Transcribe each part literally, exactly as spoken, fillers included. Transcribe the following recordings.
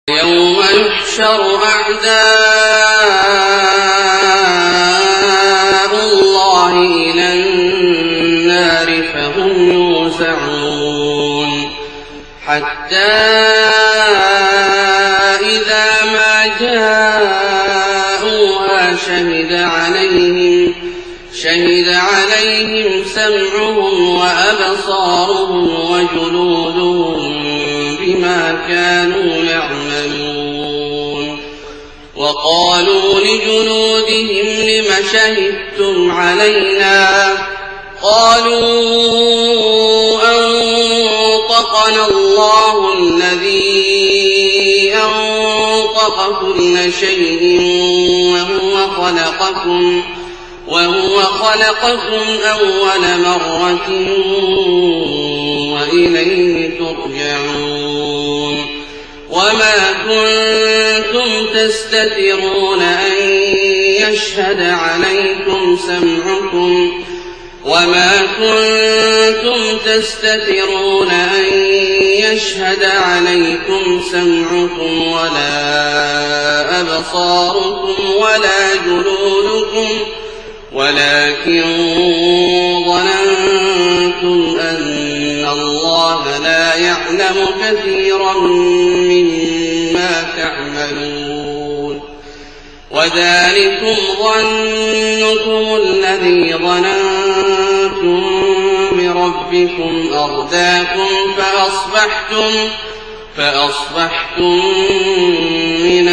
يوم يحشر أعداء الله إلى النار فهم يوزعون حتى إذا ما جاءوها شهد عليهم شهد عليهم سمعهم وأبصارهم وجلودهم بما كانوا يعملون وقالوا لجلودهم لم شهدتم علينا قالوا أنطقنا الله الذي أنطق كل شيء وهو خلقكم وهو خلقكم أول مرة وإليه ترجعون وما كنتم تستترون أن يشهد عليكم سمعكم وما كنتم تستترون أن يشهد عليكم سمعكم ولا أبصاركم ولا جلودكم ولكن ظننتم أن الله لا يعلم كثيرا مما تعملون وذلكم ظنكم الذي ظننتم بربكم أرداكم فأصبحتم فأصبحتم من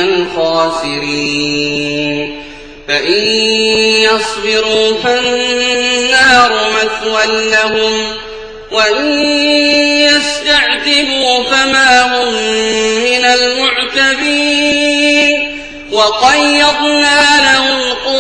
الخاسرين فإن يصبروا فالنار مثوى لهم وإن يستعتبوا فما هم من المعتبين وقيضنا لهم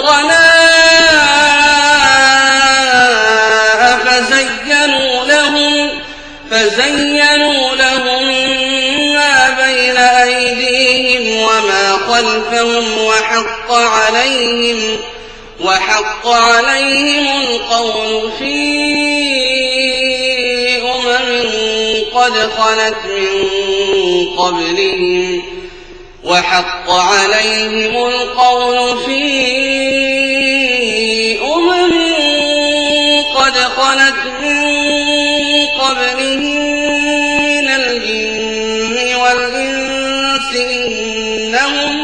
قرناء فزينوا لهم فزينوا لهم ما بين أيديهم وما خلفهم وحق عليهم وحق عليهم القول في أمم قد خلت من قبلهم وحق عليهم القول في أمم قد خلت من قبلهم من الجن والإنس إنهم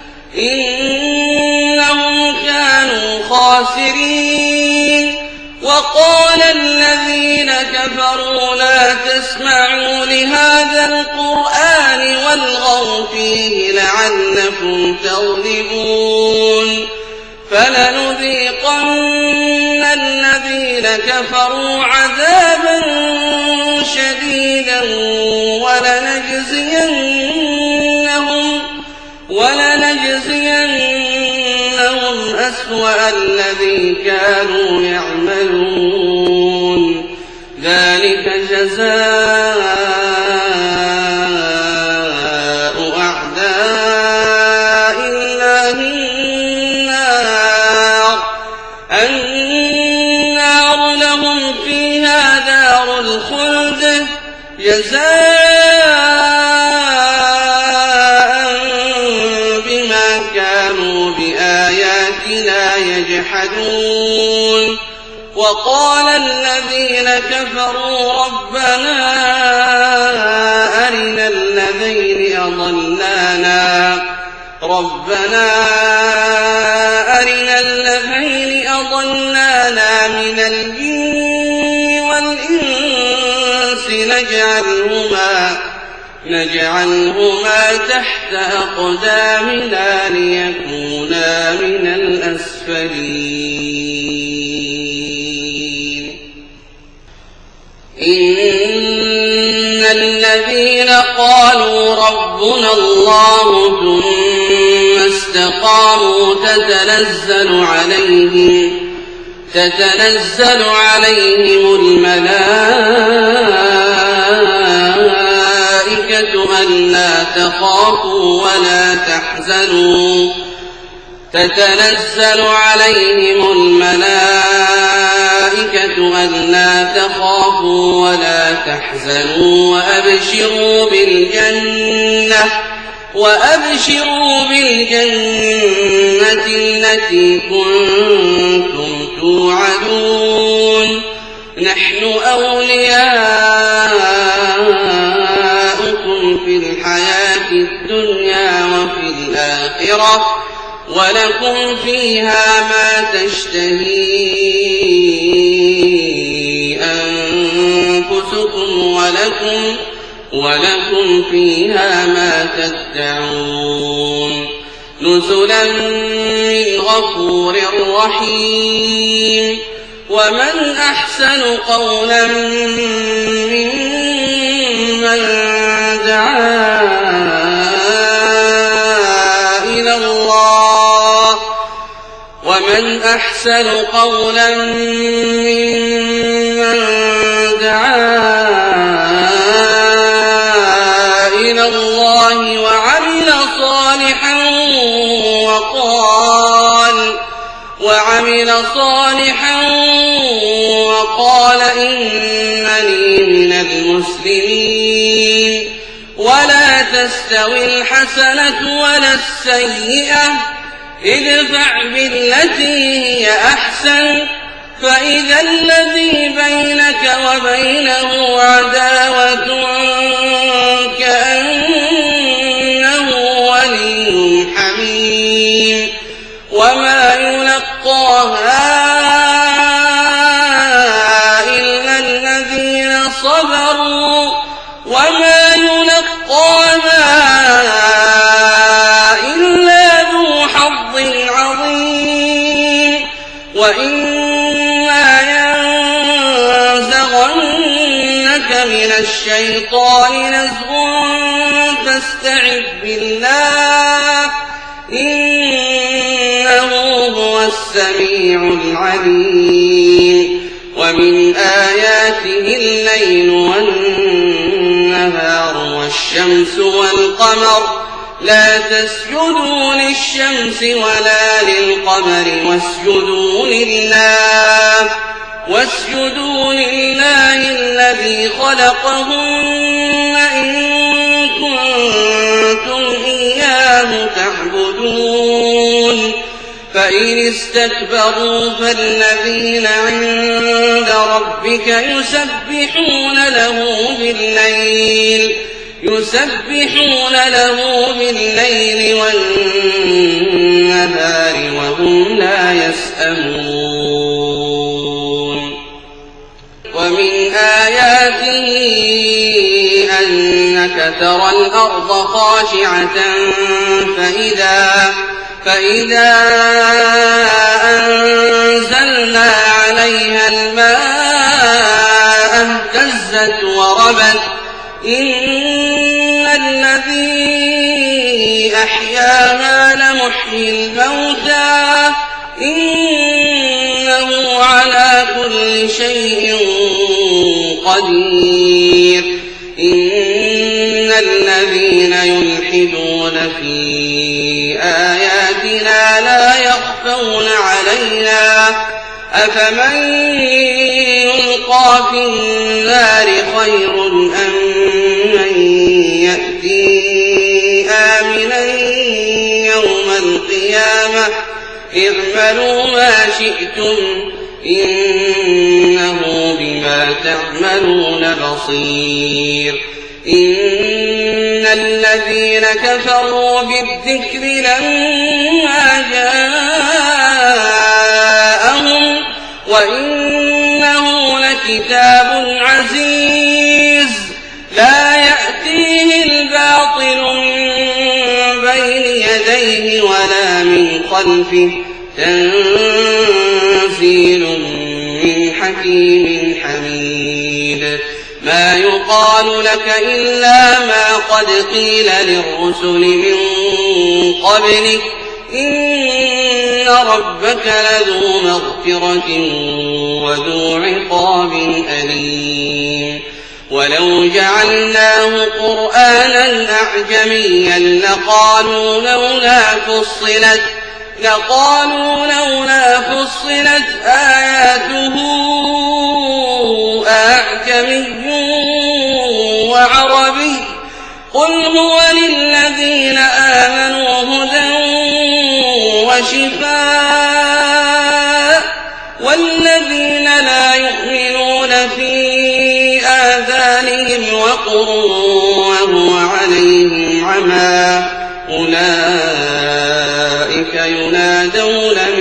إنهم كانوا خاسرين وقال الذين كفروا لا تسمعوا لهذا القرآن والغوا فيه لعلكم تغلبون فلنذيقن الذين كفروا عذابا شديدا ولنجزينهم ولنجزينهم أسوأ الذي كانوا يعملون ذلك جزاء أعداء الله النار النار لهم فيها دار الخلد جزاء يجحدون وقال الذين كفروا ربنا أرنا الذين أضلانا ربنا أرنا الذين أضلانا من الجن والإنس نجعلهما نجعلهما تحت أقدامنا ليكونا من الأسفلين إن الذين قالوا ربنا الله ثم استقاموا تتنزل عليهم تتنزل عليهم الملائكة ألا تخافوا ولا تحزنوا تتنزل عليهم الملائكة ألا تخافوا ولا تحزنوا وأبشروا بالجنة وأبشروا بالجنة التي كنتم توعدون نحن أولياؤكم في الحياة الدنيا وفي الآخرة ولكم فيها ما تشتهي أنفسكم ولكم ولكم فيها ما تدعون نزلا من غفور رحيم ومن أحسن قولا ممن دعا إلى الله ومن أحسن قولا ممن دعا الله وعمل صالحا وقال وعمل صالحا وقال إنني من المسلمين ولا تستوي الحسنة ولا السيئة ادفع بالتي هي أحسن فإذا الذي بينك وبينه عداوة كأنه ولي حميم وما يلقاها إلا الذين صبروا وما يلقاها إلا ذو حظ عظيم وإما ينزغنك من الشيطان نزغ فاستعذ بالله إنه هو السميع العليم ومن آياته الليل والنهار والشمس والقمر لا تسجدوا للشمس ولا للقمر واسجدوا لله واسجدوا لله الذي خلقهن إن كنتم إياه تعبدون فإن استكبروا فالذين عند ربك يسبحون له بالليل يسبحون له بالليل والنهار وهم لا يسأمون ومن آياته أنك ترى الأرض خاشعة فإذا فإذا أنزلنا عليها الماء اهتزت وربت إن الذي أحياها لمحيي الموتى إنه على كل شيء قدير إن الذين يلحدون في آياتنا لا يخفون علينا أفمن يلقى في النار خير أم من يأتي آمنا يوم القيامة اعملوا ما شئتم إنه بما تعملون بصير إن الذين كفروا بالذكر لما جاءهم وإنه لكتاب عزيز لا يأتيه الباطل من بين يديه ولا من خلفه تنزيل من حكيم حميد ما يقال لك إلا ما قد قيل للرسل من قبلك إن ربك لذو مغفرة وذو عقاب أليم ولو جعلناه قرآنا أعجميا لقالوا لولا فصلت لقالوا لولا فصلت آياته أعجمي وعربي قل هو للذين آمنوا هدى وشفاء والذين لا يؤمنون في آذانهم وقر وهو عليهم عمى أولئك ينادون